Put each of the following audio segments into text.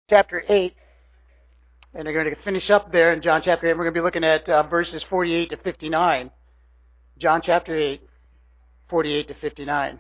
chapter 8, and we're going to finish up there in John chapter 8. We're going to be looking at verses 48 to 59. John chapter 8, 48 to 59.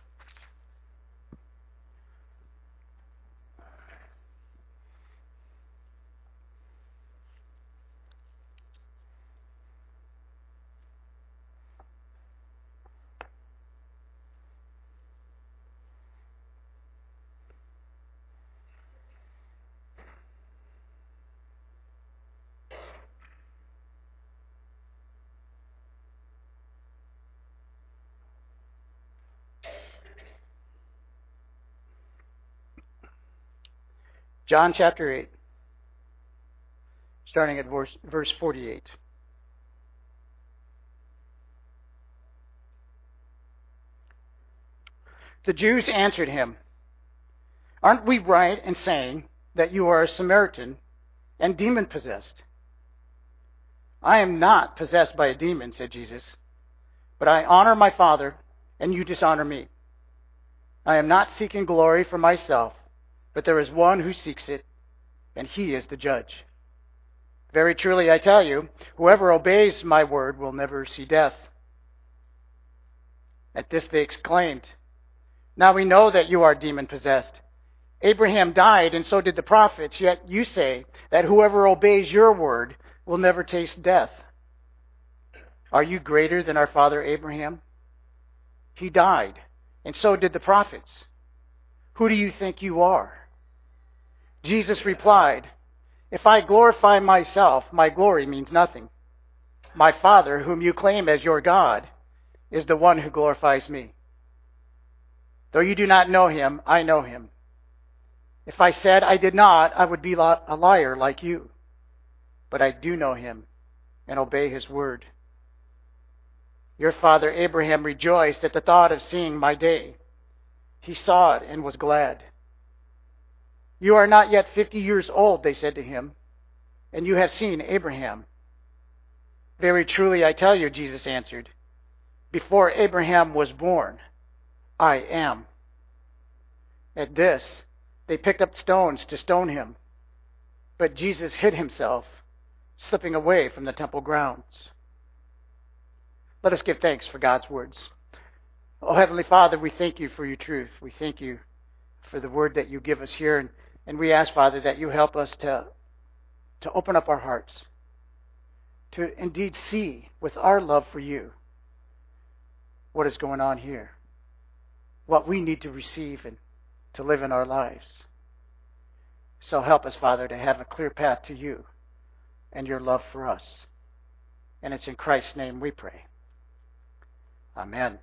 John chapter 8, starting at verse 48. The Jews answered him, "Aren't we right in saying that you are a Samaritan and demon-possessed?" "I am not possessed by a demon," said Jesus, "but I honor my Father, and you dishonor me. I am not seeking glory for myself, but there is one who seeks it, and he is the judge. Very truly I tell you, whoever obeys my word will never see death." At this they exclaimed, "Now we know that you are demon-possessed. Abraham died, and so did the prophets, yet you say that whoever obeys your word will never taste death. Are you greater than our father Abraham? He died, and so did the prophets. Who do you think you are?" Jesus replied, "If I glorify myself, my glory means nothing. My Father, whom you claim as your God, is the one who glorifies me. Though you do not know him, I know him. If I said I did not, I would be a liar like you. But I do know him and obey his word. Your father Abraham rejoiced at the thought of seeing my day. He saw it and was glad. You are not yet 50 years old," they said to him, "and you have seen Abraham." "Very truly I tell you," Jesus answered, "before Abraham was born, I am." At this, they picked up stones to stone him, but Jesus hid himself, slipping away from the temple grounds. Let us give thanks for God's words. Oh, Heavenly Father, we thank you for your truth. We thank you for the word that you give us here, and we ask, Father, that you help us to open up our hearts, to indeed see with our love for you what is going on here, what we need to receive and to live in our lives. So help us, Father, to have a clear path to you and your love for us. And it's in Christ's name we pray. Amen.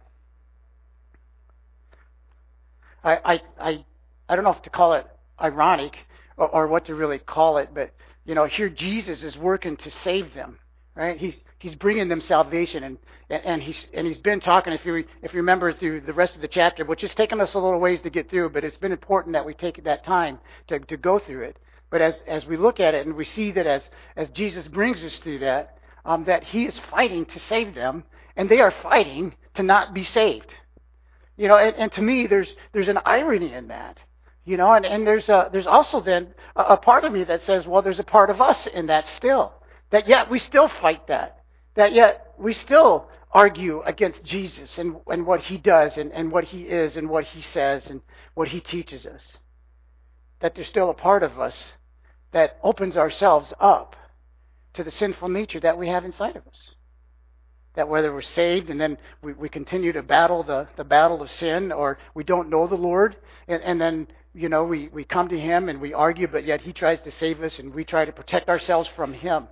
I don't know if to call it ironic or what to really call it, but here Jesus is working to save them, right? He's bringing them salvation, and he's been talking. If you remember through the rest of the chapter, which has taken us a little ways to get through, but it's been important that we take that time to go through it. But as we look at it and we see that as Jesus brings us through that, that he is fighting to save them, and they are fighting to not be saved. And to me, there's an irony in that. And there's also then a part of me that says, well, there's a part of us in that still. That yet we still fight that. That yet we still argue against Jesus and what he does and what he is and what he says and what he teaches us. That there's still a part of us that opens ourselves up to the sinful nature that we have inside of us. That whether we're saved and then we continue to battle the battle of sin, or we don't know the Lord, and then we come to him and we argue, but yet he tries to save us and we try to protect ourselves from him.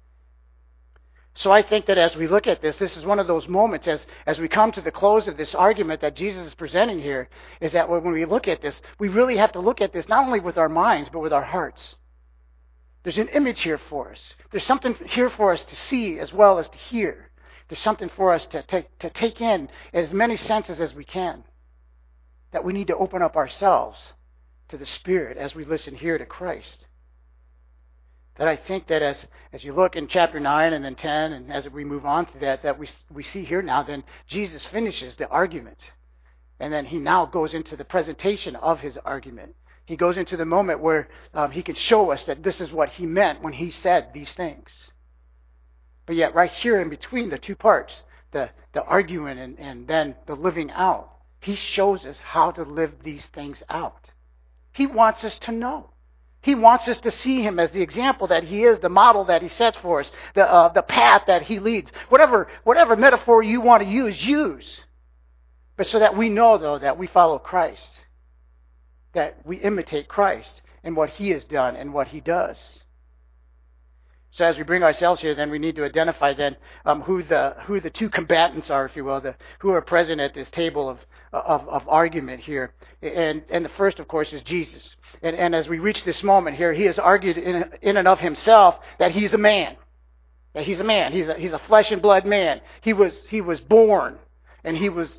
So I think that as we look at this is one of those moments as we come to the close of this argument that Jesus is presenting here, is that when we look at this, we really have to look at this not only with our minds, but with our hearts. There's an image here for us. There's something here for us to see as well as to hear. There's something for us to take in as many senses as we can. That we need to open up ourselves to the Spirit as we listen here to Christ. That I think that as you look in chapter 9 and then 10, and as we move on through that we see here now, then Jesus finishes the argument. And then he now goes into the presentation of his argument. He goes into the moment where he can show us that this is what he meant when he said these things. But yet right here in between the two parts, the arguing and then the living out, he shows us how to live these things out. He wants us to know. He wants us to see him as the example that he is, the model that he sets for us, the path that he leads. Whatever metaphor you want to use. But so that we know, though, that we follow Christ, that we imitate Christ and what he has done and what he does. So as we bring ourselves here, then we need to identify then who the two combatants are, if you will, who are present at this table of argument here. And the first, of course, is Jesus. And as we reach this moment here, he has argued in and of himself that he's a man. That he's a man. He's a flesh and blood man. He was born, and he was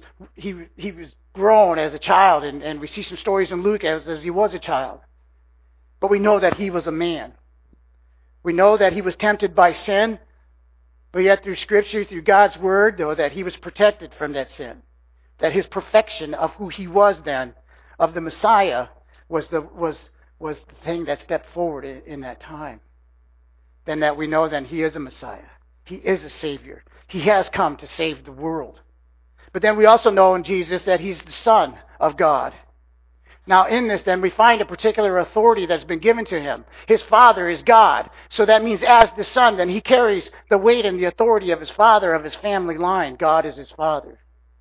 grown as a child. And we see some stories in Luke as he was a child. But we know that he was a man. We know that he was tempted by sin, but yet through Scripture, through God's Word, though, that he was protected from that sin. That his perfection of who he was then, of the Messiah, was the thing that stepped forward in that time. Then that we know then he is a Messiah. He is a Savior. He has come to save the world. But then we also know in Jesus that he's the Son of God. Now in this then we find a particular authority that's been given to him. His Father is God. So that means as the Son then he carries the weight and the authority of his Father, of his family line. God is his Father.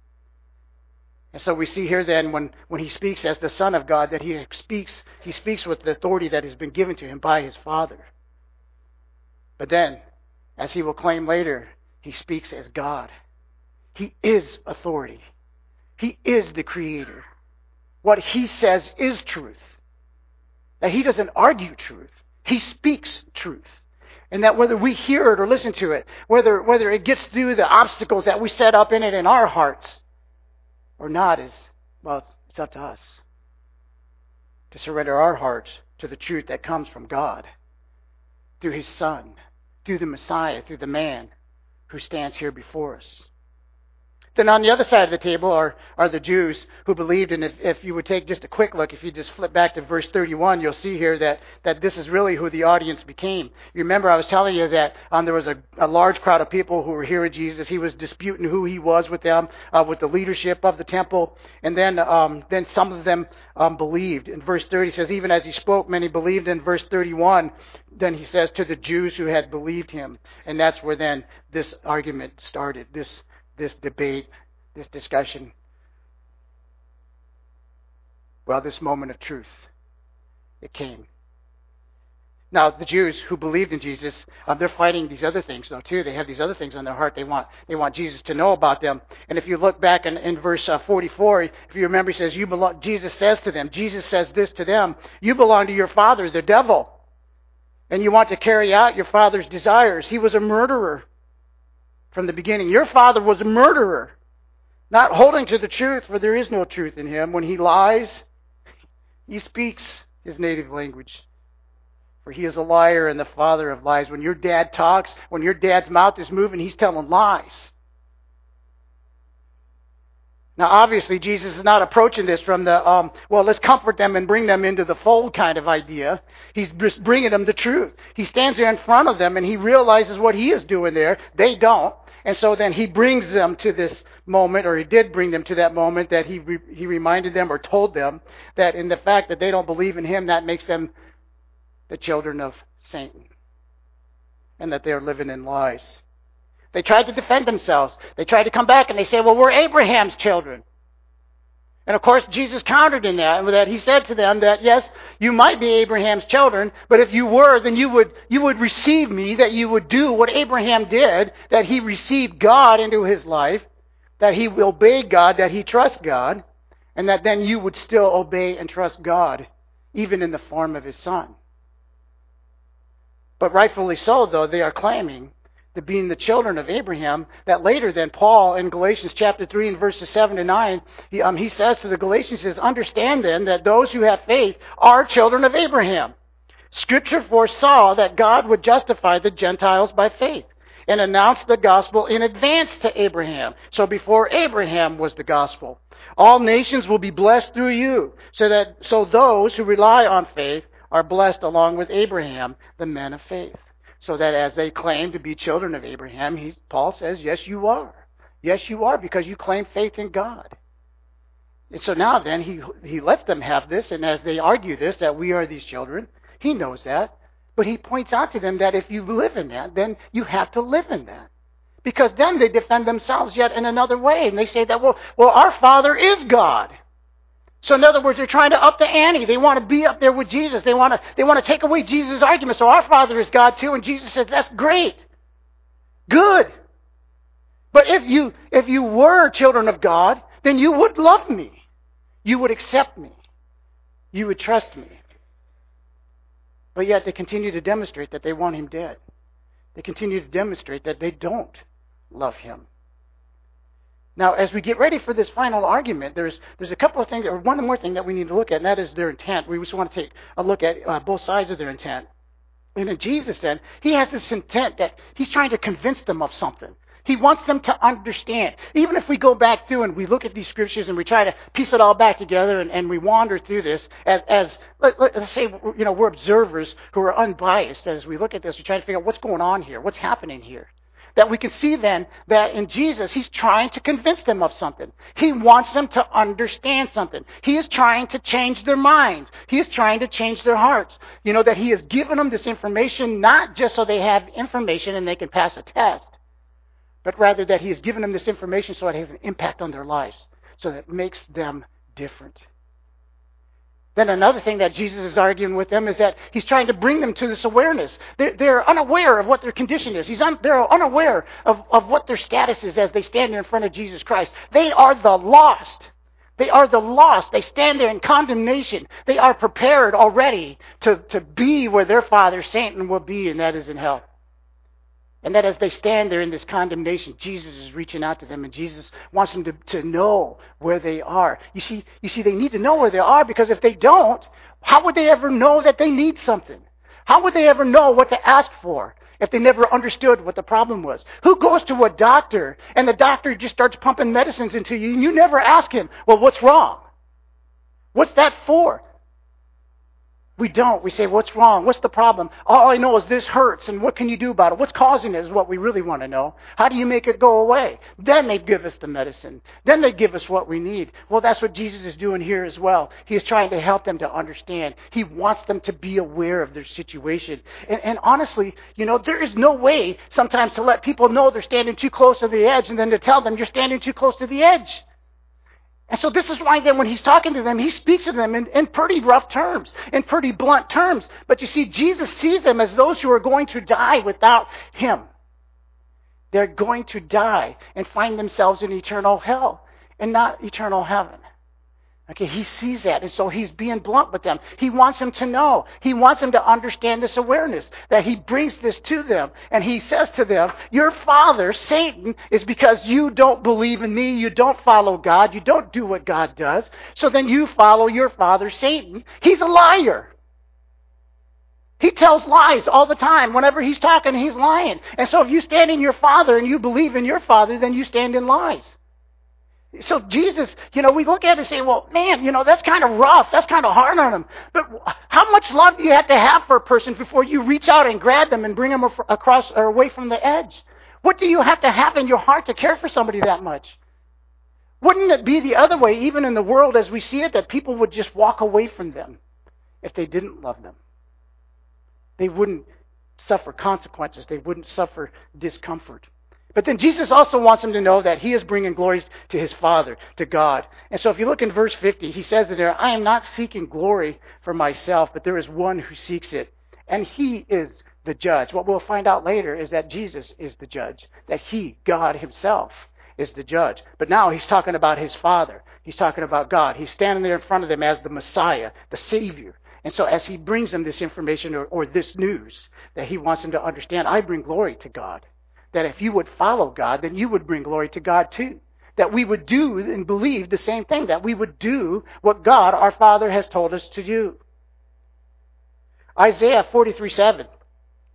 And so we see here then when he speaks as the Son of God that he speaks with the authority that has been given to him by his Father. But then, as he will claim later, he speaks as God. He is authority. He is the Creator. What he says is truth. That he doesn't argue truth. He speaks truth. And that whether we hear it or listen to it, whether it gets through the obstacles that we set up in it in our hearts or not, it's up to us to surrender our hearts to the truth that comes from God through his Son, through the Messiah, through the man who stands here before us. Then on the other side of the table are the Jews who believed, and if you would take just a quick look, if you just flip back to verse 31, you'll see here that this is really who the audience became. You remember I was telling you that there was a large crowd of people who were here with Jesus. He was disputing who he was with them, with the leadership of the temple, and then some of them believed. In verse 30 it says, even as he spoke, many believed. In verse 31, then he says, to the Jews who had believed him. And that's where then this argument started, this debate, this discussion. Well, this moment of truth, it came. Now, the Jews who believed in Jesus, they're fighting these other things, though, too. They have these other things on their heart. They want Jesus to know about them. And if you look back in verse 44, if you remember, he says, Jesus says this to them, you belong to your father, the devil, and you want to carry out your father's desires. He was a murderer from the beginning. Your father was a murderer, not holding to the truth, for there is no truth in him. When he lies, he speaks his native language, for he is a liar and the father of lies. When your dad talks, when your dad's mouth is moving, he's telling lies. Now, obviously, Jesus is not approaching this from the, let's comfort them and bring them into the fold kind of idea. He's just bringing them the truth. He stands there in front of them and he realizes what he is doing there. They don't. And so then he brings them to this moment, or he did bring them to that moment that he reminded them or told them that in the fact that they don't believe in him, that makes them the children of Satan and that they're living in lies. They tried to defend themselves. They tried to come back and they say, well, we're Abraham's children. And of course, Jesus countered in that, and with that he said to them that, yes, you might be Abraham's children, but if you were, then you would receive me, that you would do what Abraham did, that he received God into his life, that he will obey God, that he trusts God, and that then you would still obey and trust God, even in the form of his Son. But rightfully so, though, they are claiming to being the children of Abraham, that later then Paul in Galatians chapter 3 and verses 7 to 9, he says to the Galatians, says, understand then that those who have faith are children of Abraham. Scripture foresaw that God would justify the Gentiles by faith and announce the gospel in advance to Abraham. So before Abraham was the gospel. All nations will be blessed through you, so those who rely on faith are blessed along with Abraham, the men of faith. So that as they claim to be children of Abraham, Paul says, yes, you are. Yes, you are, because you claim faith in God. And so now then, he lets them have this, and as they argue this, that we are these children, he knows that. But he points out to them that if you live in that, then you have to live in that. Because then they defend themselves yet in another way. And they say that, well, our Father is God. So in other words, they're trying to up the ante. They want to be up there with Jesus. They want to take away Jesus' argument. So our Father is God too. And Jesus says, that's great. Good. But if you were children of God, then you would love me. You would accept me. You would trust me. But yet they continue to demonstrate that they want him dead. They continue to demonstrate that they don't love him. Now, as we get ready for this final argument, there's a couple of things, or one more thing that we need to look at, and that is their intent. We just want to take a look at both sides of their intent. And in Jesus, then, he has this intent that he's trying to convince them of something. He wants them to understand. Even if we go back through and we look at these scriptures and we try to piece it all back together and we wander through this let's say, we're observers who are unbiased as we look at this, we try to figure out what's going on here, what's happening here. That we can see then that in Jesus, he's trying to convince them of something. He wants them to understand something. He is trying to change their minds. He is trying to change their hearts. That he has given them this information not just so they have information and they can pass a test, but rather that he has given them this information so it has an impact on their lives, so that it makes them different. Then another thing that Jesus is arguing with them is that he's trying to bring them to this awareness. They're unaware of what their condition is. They're unaware of what their status is as they stand there in front of Jesus Christ. They are the lost. They are the lost. They stand there in condemnation. They are prepared already to be where their father, Satan, will be, and that is in hell. And that as they stand there in this condemnation, Jesus is reaching out to them, and Jesus wants them to know where they are. You see, they need to know where they are, because if they don't, how would they ever know that they need something? How would they ever know what to ask for if they never understood what the problem was? Who goes to a doctor and the doctor just starts pumping medicines into you and you never ask him, well, what's wrong? What's that for? We don't. We say, what's wrong? What's the problem? All I know is this hurts, and what can you do about it? What's causing it is what we really want to know. How do you make it go away? Then they give us the medicine. Then they give us what we need. Well, that's what Jesus is doing here as well. He is trying to help them to understand. He wants them to be aware of their situation. And honestly, there is no way sometimes to let people know they're standing too close to the edge and then to tell them you're standing too close to the edge. And so this is why then when he's talking to them, he speaks to them in pretty rough terms, in pretty blunt terms. But you see, Jesus sees them as those who are going to die without him. They're going to die and find themselves in eternal hell and not eternal heaven. Okay, he sees that, and so he's being blunt with them. He wants them to know. He wants them to understand this awareness, that he brings this to them. And he says to them, your father, Satan, is because you don't believe in me, you don't follow God, you don't do what God does, so then you follow your father, Satan. He's a liar. He tells lies all the time. Whenever he's talking, he's lying. And so if you stand in your father and you believe in your father, then you stand in lies. So Jesus, we look at it and say, well, man, that's kind of rough. That's kind of hard on him. But how much love do you have to have for a person before you reach out and grab them and bring them across or away from the edge? What do you have to have in your heart to care for somebody that much? Wouldn't it be the other way, even in the world as we see it, that people would just walk away from them if they didn't love them? They wouldn't suffer consequences. They wouldn't suffer discomfort. But then Jesus also wants them to know that he is bringing glory to his Father, to God. And so if you look in verse 50, he says in there, I am not seeking glory for myself, but there is one who seeks it. And he is the judge. What we'll find out later is that Jesus is the judge, that he, God himself, is the judge. But now he's talking about his Father. He's talking about God. He's standing there in front of them as the Messiah, the Savior. And so as he brings them this information or this news that he wants them to understand, I bring glory to God. That if you would follow God, then you would bring glory to God too. That we would do and believe the same thing. That we would do what God, our Father, has told us to do. Isaiah 43:7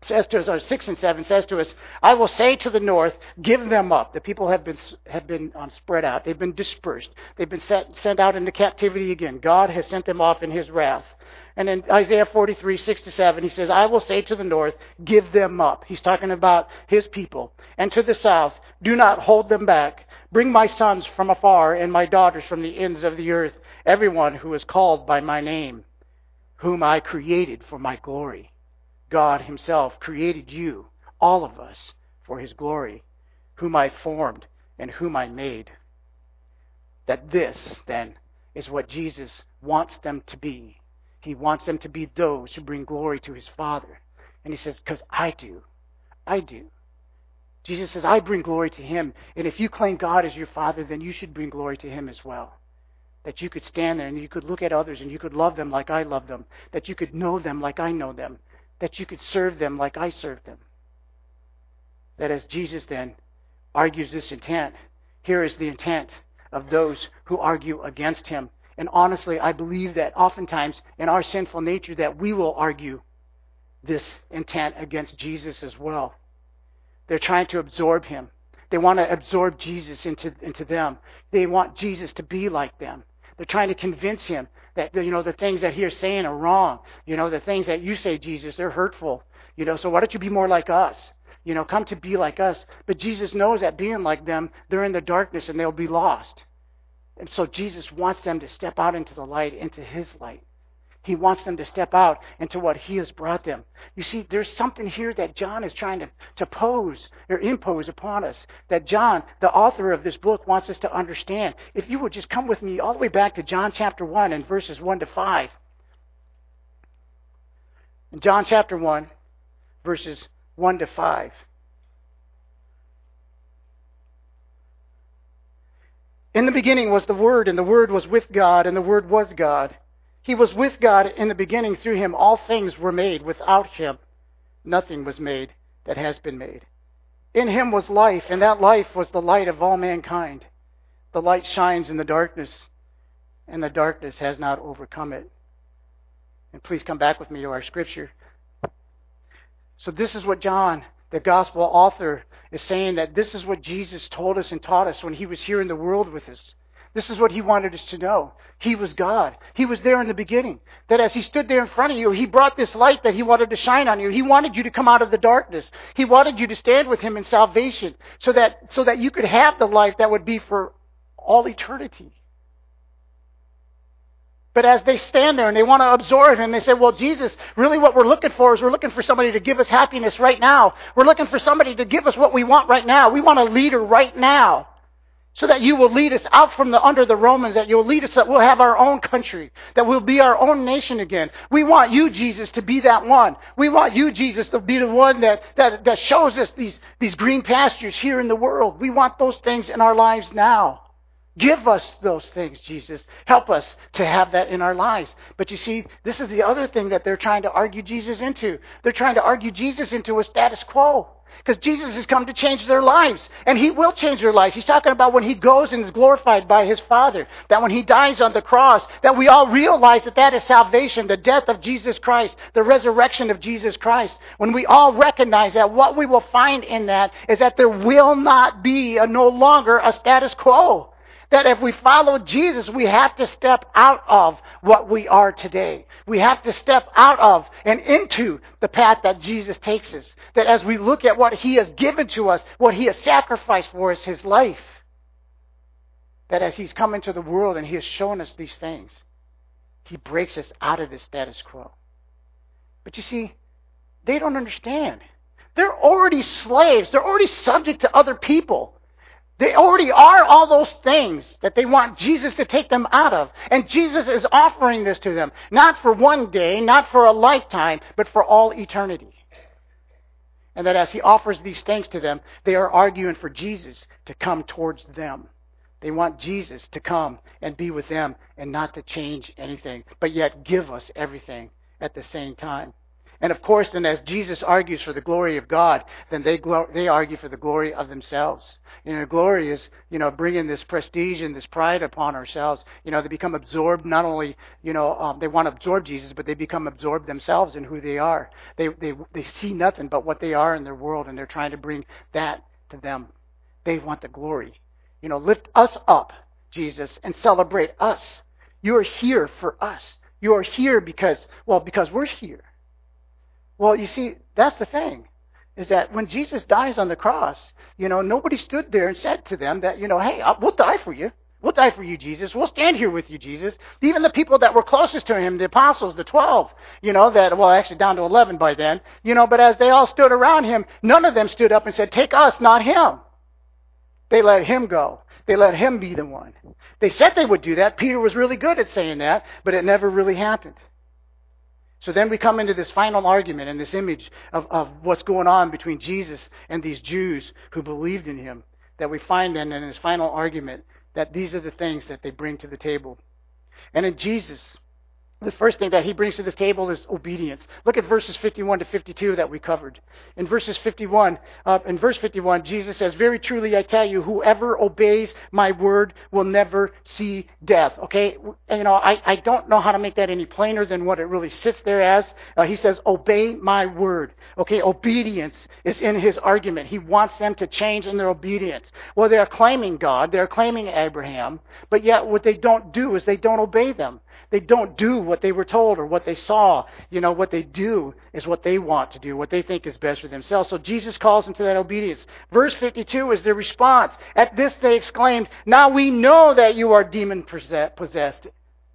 says to us, or 6 and 7 says to us, I will say to the north, give them up. The people have been spread out. They've been dispersed. They've been sent out into captivity again. God has sent them off in his wrath. And in Isaiah 43, 6 to 7, he says, I will say to the north, give them up. He's talking about his people. And to the south, do not hold them back. Bring my sons from afar and my daughters from the ends of the earth, everyone who is called by my name, whom I created for my glory. God himself created you, all of us, for his glory, whom I formed and whom I made. That this, then, is what Jesus wants them to be. He wants them to be those who bring glory to his Father. And he says, because I do. I do. Jesus says, I bring glory to him. And if you claim God as your Father, then you should bring glory to him as well. That you could stand there and you could look at others and you could love them like I love them. That you could know them like I know them. That you could serve them like I serve them. That as Jesus then argues this intent, here is the intent of those who argue against him. And honestly, I believe that oftentimes in our sinful nature that we will argue this intent against Jesus as well. They're trying to absorb him. They want to absorb Jesus into them. They want Jesus to be like them. They're trying to convince him that, the things that he's saying are wrong. The things that you say, Jesus, they're hurtful. So why don't you be more like us? Come to be like us. But Jesus knows that being like them, they're in the darkness and they'll be lost. And so Jesus wants them to step out into the light, into his light. He wants them to step out into what he has brought them. You see, there's something here that John is trying to pose or impose upon us. That John, the author of this book, wants us to understand. If you would just come with me all the way back to John chapter 1 and verses 1 to 5. In John chapter 1, verses 1 to 5. In the beginning was the Word, and the Word was with God, and the Word was God. He was with God in the beginning. Through him all things were made. Without him nothing was made that has been made. In him was life, and that life was the light of all mankind. The light shines in the darkness, and the darkness has not overcome it. And please come back with me to our scripture. So this is what John, the gospel author, is saying, that this is what Jesus told us and taught us when he was here in the world with us. This is what he wanted us to know. He was God. He was there in the beginning. That as he stood there in front of you, he brought this light that he wanted to shine on you. He wanted you to come out of the darkness. He wanted you to stand with him in salvation so that you could have the life that would be for all eternity. But as they stand there and they want to absorb him, they say, well, Jesus, really what we're looking for is we're looking for somebody to give us happiness right now. We're looking for somebody to give us what we want right now. We want a leader right now. So that you will lead us out from under the Romans, that you'll lead us, that we'll have our own country, that we'll be our own nation again. We want you, Jesus, to be that one. We want you, Jesus, to be the one that shows us these green pastures here in the world. We want those things in our lives now. Give us those things, Jesus. Help us to have that in our lives. But you see, this is the other thing that they're trying to argue Jesus into. They're trying to argue Jesus into a status quo. Because Jesus has come to change their lives. And he will change their lives. He's talking about when he goes and is glorified by his Father. That when he dies on the cross, that we all realize that is salvation. The death of Jesus Christ. The resurrection of Jesus Christ. When we all recognize that, what we will find in that is that there will not be no longer a status quo. That if we follow Jesus, we have to step out of what we are today. We have to step out of and into the path that Jesus takes us. That as we look at what he has given to us, what he has sacrificed for us, his life, that as he's come into the world and he has shown us these things, he breaks us out of this status quo. But you see, they don't understand. They're already slaves. They're already subject to other people. They already are all those things that they want Jesus to take them out of. And Jesus is offering this to them. Not for one day, not for a lifetime, but for all eternity. And that as he offers these things to them, they are arguing for Jesus to come towards them. They want Jesus to come and be with them and not to change anything, but yet give us everything at the same time. And of course, then as Jesus argues for the glory of God, then they argue for the glory of themselves. Glory is, bringing this prestige and this pride upon ourselves. They become absorbed, not only, they want to absorb Jesus, but they become absorbed themselves in who they are. They see nothing but what they are in their world, and they're trying to bring that to them. They want the glory. Lift us up, Jesus, and celebrate us. You are here for us. You are here because we're here. Well, you see, that's the thing, is that when Jesus dies on the cross, nobody stood there and said to them that, hey, we'll die for you. We'll die for you, Jesus. We'll stand here with you, Jesus. Even the people that were closest to him, the apostles, the 12, actually down to 11 by then, but as they all stood around him, none of them stood up and said, take us, not him. They let him go. They let him be the one. They said they would do that. Peter was really good at saying that, but it never really happened. So then we come into this final argument and this image of what's going on between Jesus and these Jews who believed in him, that we find then in his final argument that these are the things that they bring to the table. And in Jesus, the first thing that he brings to this table is obedience. Look at verses 51 to 52 that we covered. In verse 51, Jesus says, very truly I tell you, whoever obeys my word will never see death. Okay? I don't know how to make that any plainer than what it really sits there as. He says, obey my word. Okay? Obedience is in his argument. He wants them to change in their obedience. Well, they're claiming God. They're claiming Abraham. But yet what they don't do is they don't obey them. They don't do what they were told or what they saw. What they do is what they want to do, what they think is best for themselves. So Jesus calls them to that obedience. Verse 52 is their response. At this they exclaimed, now we know that you are demon-possessed.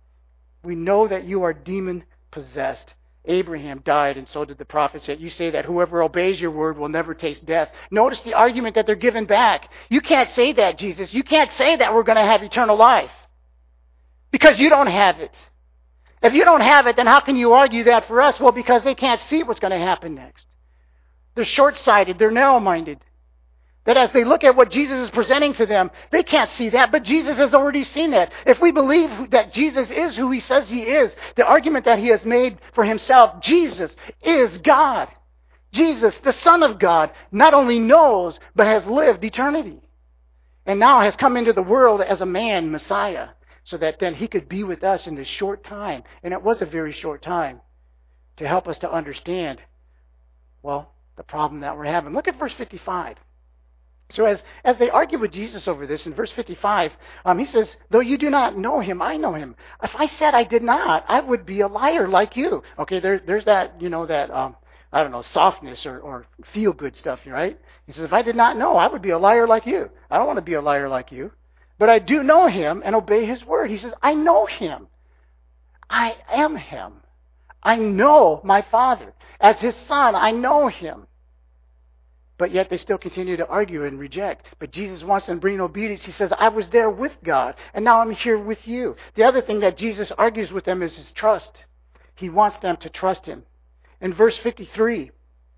We know that you are demon-possessed. Abraham died, and so did the prophets. Yet you say that whoever obeys your word will never taste death. Notice the argument that they're giving back. You can't say that, Jesus. You can't say that we're going to have eternal life. Because you don't have it. If you don't have it, then how can you argue that for us? Well, because they can't see what's going to happen next. They're short-sighted. They're narrow-minded. That as they look at what Jesus is presenting to them, they can't see that, but Jesus has already seen that. If we believe that Jesus is who he says he is, the argument that he has made for himself, Jesus is God. Jesus, the Son of God, not only knows, but has lived eternity. And now has come into the world as a man, Messiah, so that then he could be with us in this short time, and it was a very short time, to help us to understand, the problem that we're having. Look at verse 55. So as they argue with Jesus over this, in verse 55, he says, though you do not know him, I know him. If I said I did not, I would be a liar like you. Okay, there's that, softness or feel-good stuff, right? He says, if I did not know, I would be a liar like you. I don't want to be a liar like you. But I do know him and obey his word. He says, I know him. I am him. I know my Father. As his son, I know him. But yet they still continue to argue and reject. But Jesus wants them to bring obedience. He says, I was there with God, and now I'm here with you. The other thing that Jesus argues with them is his trust. He wants them to trust him. In verse 53,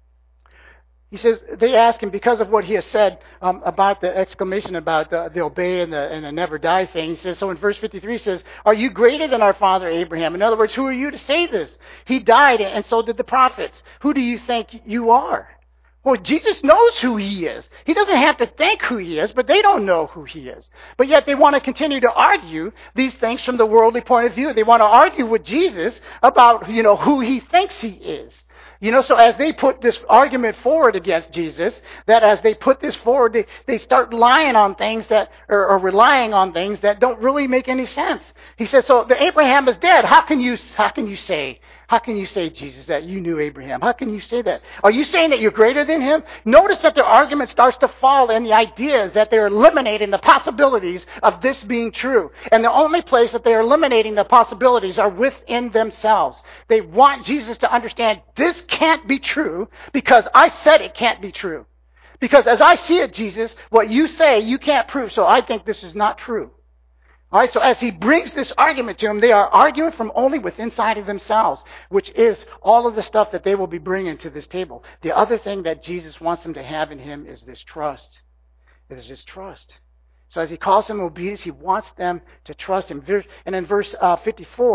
he says, they ask him because of what he has said about the exclamation about the obey and the never die thing. He says, so in verse 53 he says, are you greater than our father Abraham? In other words, who are you to say this? He died and so did the prophets. Who do you think you are? Well, Jesus knows who he is. He doesn't have to think who he is, but they don't know who he is. But yet they want to continue to argue these things from the worldly point of view. They want to argue with Jesus about, who he thinks he is. So as they put this argument forward against Jesus, that as they put this forward, they start lying on things that, or relying on things that don't really make any sense. He says, so the Abraham is dead. How can you say, Jesus, that you knew Abraham? How can you say that? Are you saying that you're greater than him? Notice that their argument starts to fall in the ideas that they're eliminating the possibilities of this being true. And the only place that they're eliminating the possibilities are within themselves. They want Jesus to understand this can't be true because I said it can't be true. Because as I see it, Jesus, what you say you can't prove, so I think this is not true. All right, so as he brings this argument to them, they are arguing from only within inside of themselves, which is all of the stuff that they will be bringing to this table. The other thing that Jesus wants them to have in him is this trust. It is his trust. So as he calls them obedience, he wants them to trust him. And in verse 54,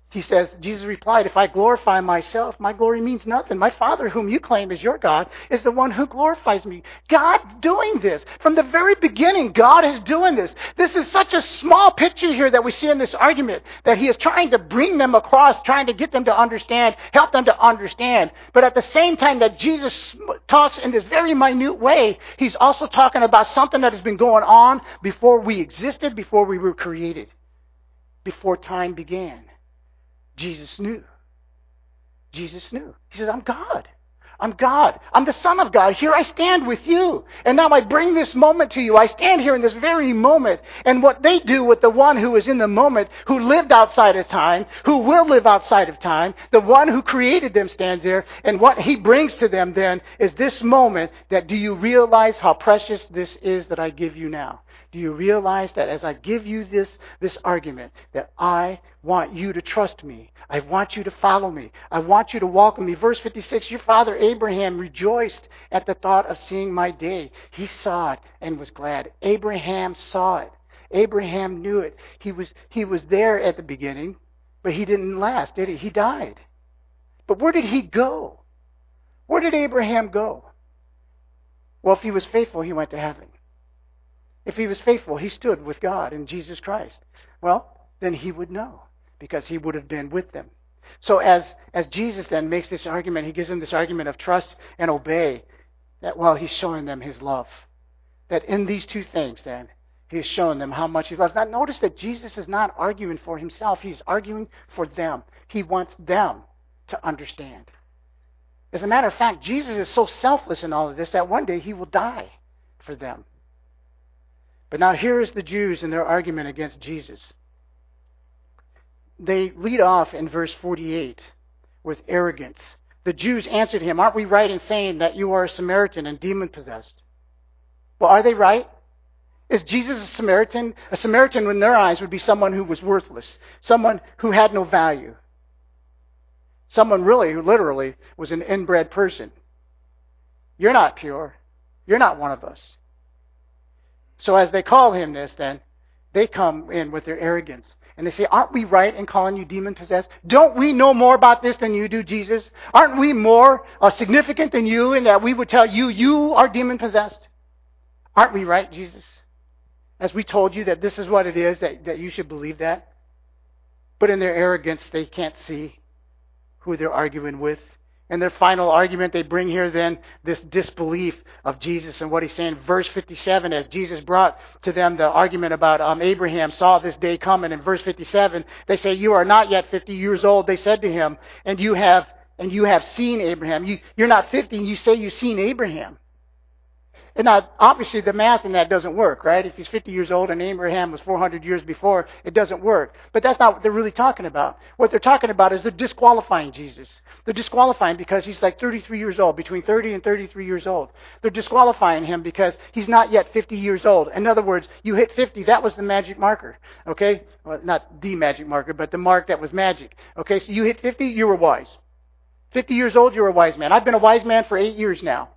He says, Jesus replied, if I glorify myself, my glory means nothing. My Father, whom you claim is your God, is the one who glorifies me. God's doing this. From the very beginning, God is doing this. This is such a small picture here that we see in this argument, that he is trying to bring them across, trying to get them to understand, help them to understand. But at the same time that Jesus talks in this very minute way, he's also talking about something that has been going on before we existed, before we were created, before time began. Jesus knew. Jesus knew. He says, I'm God. I'm God. I'm the Son of God. Here I stand with you. And now I bring this moment to you. I stand here in this very moment. And what they do with the one who is in the moment, who lived outside of time, who will live outside of time, the one who created them stands there. And what he brings to them then is this moment that, do you realize how precious this is that I give you now? Do you realize that as I give you this argument, that I want you to trust me? I want you to follow me. I want you to walk with me. Verse 56, your father Abraham rejoiced at the thought of seeing my day. He saw it and was glad. Abraham saw it. Abraham knew it. He was there at the beginning, but he didn't last, did he? He died. But where did he go? Where did Abraham go? Well, if he was faithful, he went to heaven. If he was faithful, he stood with God in Jesus Christ. Well, then he would know, because he would have been with them. So as Jesus then makes this argument, he gives them this argument of trust and obey, that, well, he's showing them his love. That in these two things, then, he's showing them how much he loves. Now, notice that Jesus is not arguing for himself. He's arguing for them. He wants them to understand. As a matter of fact, Jesus is so selfless in all of this that one day he will die for them. But now here is the Jews in their argument against Jesus. They lead off in verse 48 with arrogance. The Jews answered him, aren't we right in saying that you are a Samaritan and demon-possessed? Well, are they right? Is Jesus a Samaritan? A Samaritan in their eyes would be someone who was worthless, someone who had no value, someone really who literally was an inbred person. You're not pure. You're not one of us. So as they call him this, then, they come in with their arrogance. And they say, aren't we right in calling you demon-possessed? Don't we know more about this than you do, Jesus? Aren't we more significant than you in that we would tell you, you are demon-possessed? Aren't we right, Jesus? As we told you that this is what it is, that you should believe that. But in their arrogance, they can't see who they're arguing with. And their final argument, they bring here then this disbelief of Jesus and what he's saying. Verse 57, as Jesus brought to them the argument about Abraham saw this day coming. In verse 57, they say, you are not yet 50 years old. They said to him, and you have seen Abraham. You're not 50 and you say you've seen Abraham. And now, obviously, the math in that doesn't work, right? If he's 50 years old and Abraham was 400 years before, it doesn't work. But that's not what they're really talking about. What they're talking about is they're disqualifying Jesus. They're disqualifying because he's like 33 years old, between 30 and 33 years old. They're disqualifying him because he's not yet 50 years old. In other words, you hit 50, that was the magic marker, okay? Well, not the magic marker, but the mark that was magic. Okay, so you hit 50, you were wise. 50 years old, you're a wise man. I've been a wise man for 8 years now.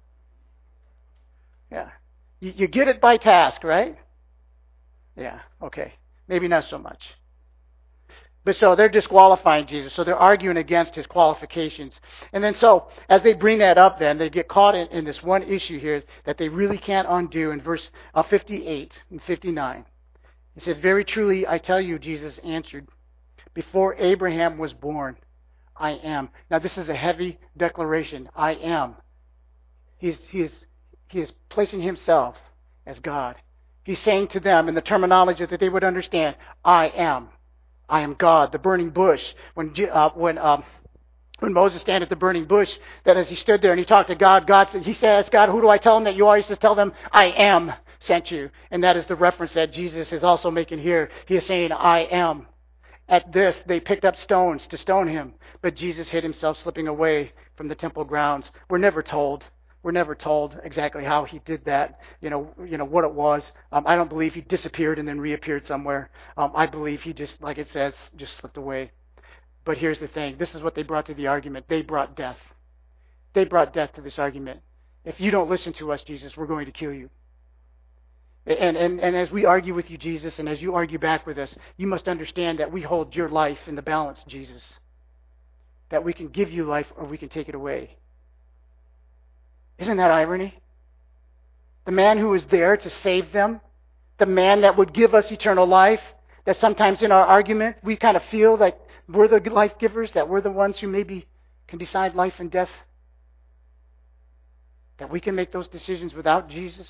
Yeah. You get it by task, right? Yeah, okay. Maybe not so much. But so they're disqualifying Jesus. So they're arguing against his qualifications. And then so as they bring that up then, they get caught in this one issue here that they really can't undo in verse 58 and 59. He said, very truly I tell you, Jesus answered, before Abraham was born, I am. Now this is a heavy declaration. I am. He is placing himself as God. He's saying to them in the terminology that they would understand, I am. I am God. The burning bush. When Moses stand at the burning bush, that as he stood there and he talked to God, he says, God, who do I tell him that you are? He says, tell them, I am sent you. And that is the reference that Jesus is also making here. He is saying, I am. At this, they picked up stones to stone him. But Jesus hid himself slipping away from the temple grounds. We're never told exactly how he did that, what it was. I don't believe he disappeared and then reappeared somewhere. I believe he just, like it says, just slipped away. But here's the thing. This is what they brought to the argument. They brought death. They brought death to this argument. If you don't listen to us, Jesus, we're going to kill you. And as we argue with you, Jesus, and as you argue back with us, you must understand that we hold your life in the balance, Jesus. That we can give you life or we can take it away. Isn't that irony? The man who was there to save them, the man that would give us eternal life, that sometimes in our argument we kind of feel like we're the life givers, that we're the ones who maybe can decide life and death, that we can make those decisions without Jesus.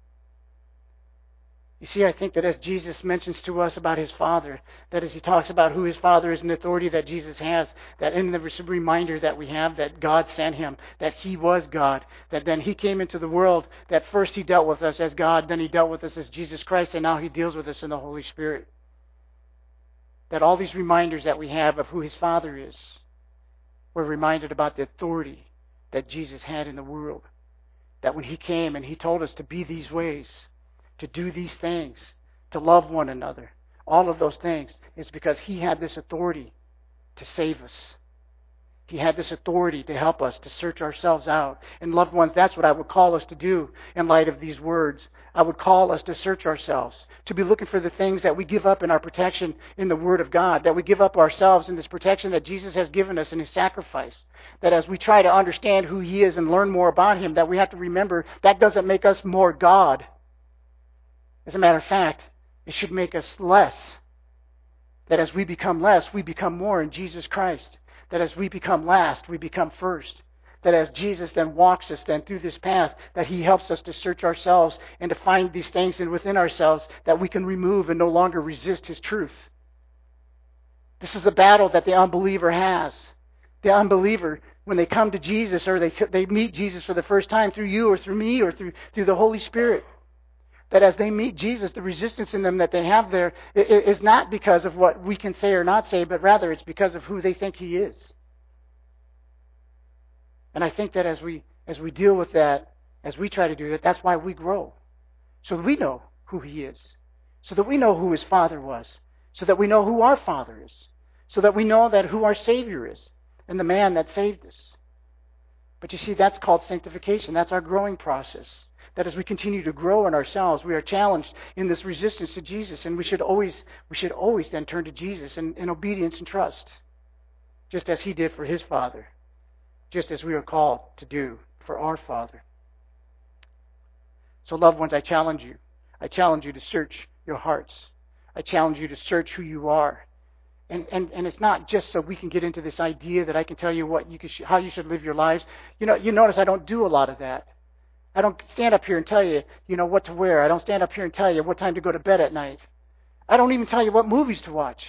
You see, I think that as Jesus mentions to us about his Father, that as he talks about who his Father is and the authority that Jesus has, that in the reminder that we have that God sent him, that he was God, that then he came into the world, that first he dealt with us as God, then he dealt with us as Jesus Christ, and now he deals with us in the Holy Spirit. That all these reminders that we have of who his Father is, we're reminded about the authority that Jesus had in the world. That when he came and he told us to be these ways, to do these things, to love one another, all of those things, is because he had this authority to save us. He had this authority to help us to search ourselves out. And loved ones, that's what I would call us to do in light of these words. I would call us to search ourselves, to be looking for the things that we give up in our protection in the Word of God, that we give up ourselves in this protection that Jesus has given us in his sacrifice. That as we try to understand who he is and learn more about him, that we have to remember that doesn't make us more God. As a matter of fact, it should make us less. That as we become less, we become more in Jesus Christ. That as we become last, we become first. That as Jesus then walks us then through this path, that he helps us to search ourselves and to find these things within ourselves that we can remove and no longer resist his truth. This is a battle that the unbeliever has. The unbeliever, when they come to Jesus or they meet Jesus for the first time through you or through me or through the Holy Spirit, that as they meet Jesus, the resistance in them that they have there is not because of what we can say or not say, but rather it's because of who they think he is. And I think that as we deal with that, as we try to do that, that's why we grow. So that we know who he is. So that we know who his Father was. So that we know who our Father is. So that we know that who our Savior is. And the man that saved us. But you see, that's called sanctification. That's our growing process. That as we continue to grow in ourselves, we are challenged in this resistance to Jesus. And we should always then turn to Jesus in obedience and trust. Just as he did for his Father. Just as we are called to do for our Father. So loved ones, I challenge you. I challenge you to search your hearts. I challenge you to search who you are. And it's not just so we can get into this idea that I can tell you how you should live your lives. You notice I don't do a lot of that. I don't stand up here and tell you, what to wear. I don't stand up here and tell you what time to go to bed at night. I don't even tell you what movies to watch.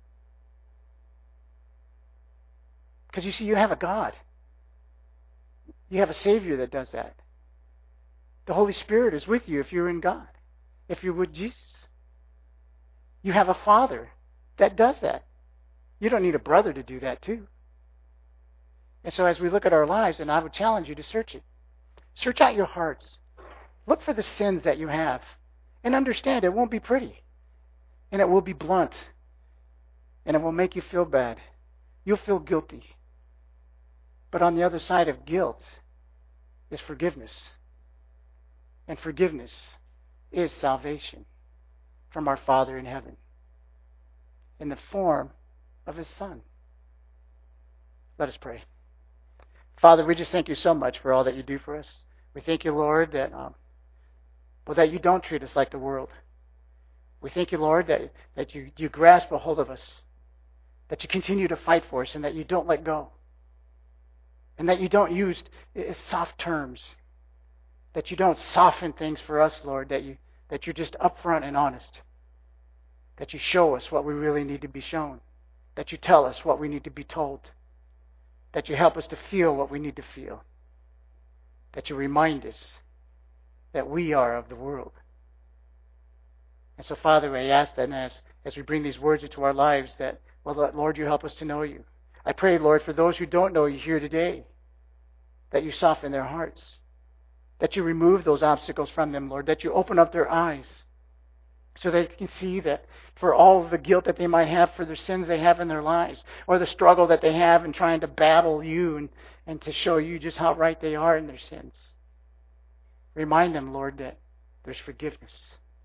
Because you see, you have a God. You have a Savior that does that. The Holy Spirit is with you if you're in God. If you're with Jesus. You have a Father that does that. You don't need a brother to do that too. And so as we look at our lives, and I would challenge you to search it. Search out your hearts. Look for the sins that you have. And understand it won't be pretty. And it will be blunt. And it will make you feel bad. You'll feel guilty. But on the other side of guilt is forgiveness. And forgiveness is salvation from our Father in heaven in the form of his Son. Let us pray. Father, we just thank you so much for all that you do for us. We thank you, Lord, that you don't treat us like the world. We thank you, Lord, that you grasp a hold of us, that you continue to fight for us, and that you don't let go. And that you don't use soft terms, that you don't soften things for us, Lord, that you're just upfront and honest, that you show us what we really need to be shown, that you tell us what we need to be told, that you help us to feel what we need to feel, that you remind us that we are of the world. And so, Father, I ask that as we bring these words into our lives, that, Lord, you help us to know you. I pray, Lord, for those who don't know you here today, that you soften their hearts, that you remove those obstacles from them, Lord, that you open up their eyes so they can see that for all of the guilt that they might have for the sins they have in their lives, or the struggle that they have in trying to battle you and to show you just how right they are in their sins. Remind them, Lord, that there's forgiveness.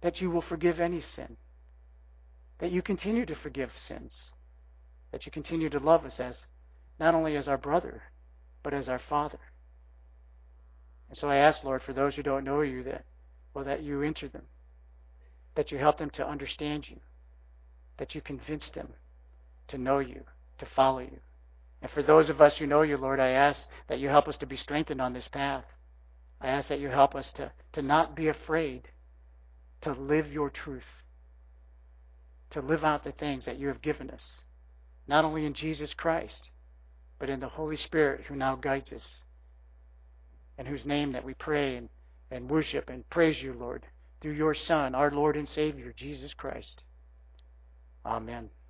that you will forgive any sin, that you continue to forgive sins, that you continue to love us as not only as our brother, but as our Father. And so I ask, Lord, for those who don't know you, that you enter them, that you help them to understand you, that you convince them to know you, to follow you. And for those of us who know you, Lord, I ask that you help us to be strengthened on this path. I ask that you help us to not be afraid to live your truth, to live out the things that you have given us, not only in Jesus Christ, but in the Holy Spirit who now guides us, in whose name that we pray and worship and praise you, Lord, through your Son, our Lord and Savior, Jesus Christ. Amen.